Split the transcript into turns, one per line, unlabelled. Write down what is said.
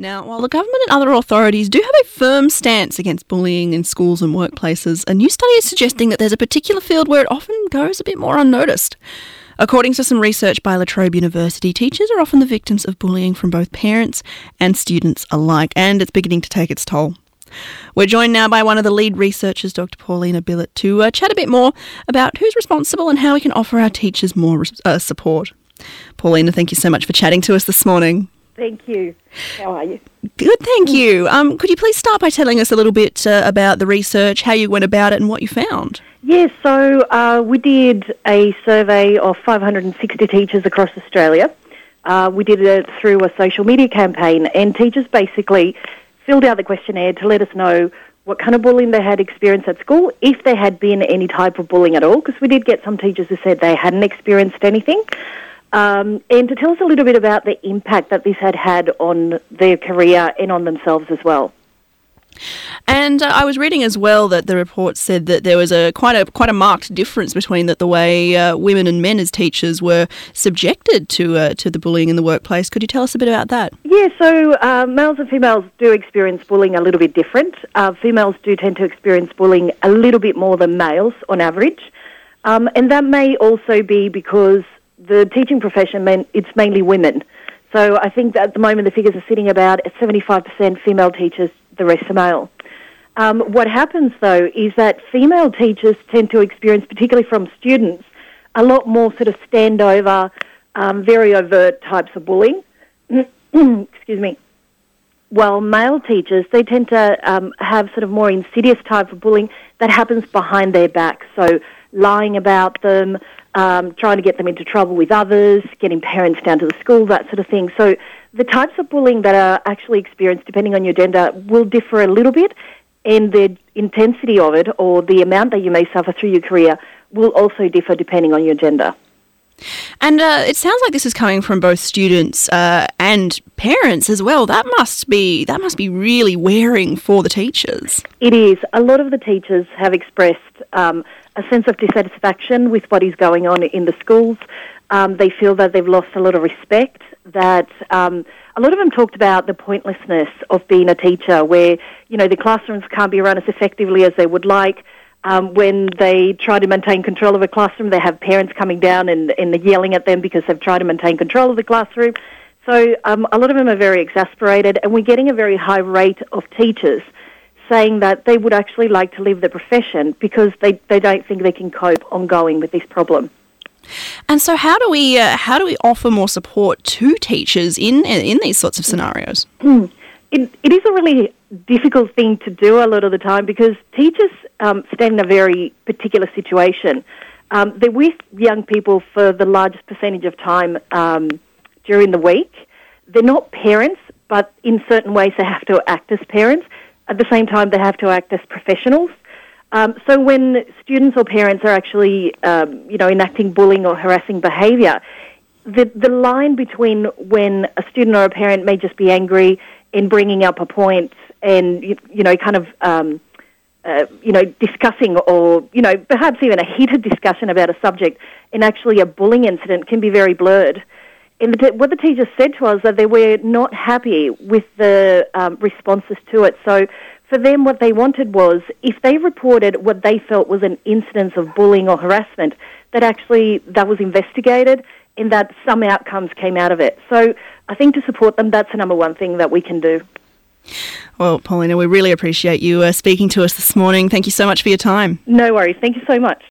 Now, while the government and other authorities do have a firm stance against bullying in schools and workplaces, a new study is suggesting that there's a particular field where it often goes a bit more unnoticed. According to some research by La Trobe University, teachers are often the victims of bullying from both parents and students alike, and it's beginning to take its toll. We're joined now by one of the lead researchers, Dr. Paulina Billett, to chat a bit more about who's responsible and how we can offer our teachers more support. Paulina, thank you so much for chatting to us this morning.
Thank you. How are you?
Good, thank you. Could you please start by telling us a little bit about the research, how you went about it and what you found?
Yes, so we did a survey of 560 teachers across Australia. We did it through a social media campaign, and teachers basically filled out the questionnaire to let us know what kind of bullying they had experienced at school, if there had been any type of bullying at all, because we did get some teachers who said they hadn't experienced anything, and to tell us a little bit about the impact that this had on their career and on themselves as well.
And I was reading as well that the report said that there was quite a marked difference between the way women and men as teachers were subjected to the bullying in the workplace. Could you tell us a bit about that?
Yeah, so males and females do experience bullying a little bit different. Females do tend to experience bullying a little bit more than males on average. And that may also be because the teaching profession, it's mainly women. So I think that at the moment the figures are sitting about at 75% female teachers, the rest are male. What happens, though, is that female teachers tend to experience, particularly from students, a lot more sort of standover, very overt types of bullying. Excuse me. While male teachers, they tend to have sort of more insidious type of bullying that happens behind their back. So lying about them, trying to get them into trouble with others, getting parents down to the school, that sort of thing. So the types of bullying that are actually experienced, depending on your gender, will differ a little bit, and the intensity of it, or the amount that you may suffer through your career, will also differ depending on your gender.
And it sounds like this is coming from both students and parents as well. That must be really wearing for the teachers.
It is. A lot of the teachers have expressed a sense of dissatisfaction with what is going on in the schools. They feel that they've lost a lot of respect, that a lot of them talked about the pointlessness of being a teacher, where, the classrooms can't be run as effectively as they would like. When they try to maintain control of a classroom, they have parents coming down and they're yelling at them because they've tried to maintain control of the classroom. So a lot of them are very exasperated, and we're getting a very high rate of teachers saying that they would actually like to leave the profession because they don't think they can cope ongoing with this problem.
And so how do we offer more support to teachers in these sorts of scenarios?
It is a really difficult thing to do a lot of the time because teachers stand in a very particular situation. They're with young people for the largest percentage of time during the week. They're not parents, but in certain ways they have to act as parents. At the same time, they have to act as professionals. So when students or parents are actually, enacting bullying or harassing behaviour, the line between when a student or a parent may just be angry in bringing up a point and, discussing or, perhaps even a heated discussion about a subject and actually a bullying incident can be very blurred. And what the teachers said to us that they were not happy with the responses to it. So for them, what they wanted was, if they reported what they felt was an incidence of bullying or harassment, that was investigated and that some outcomes came out of it. So I think to support them, that's the number one thing that we can do.
Well, Paulina, we really appreciate you speaking to us this morning. Thank you so much for your time.
No worries. Thank you so much.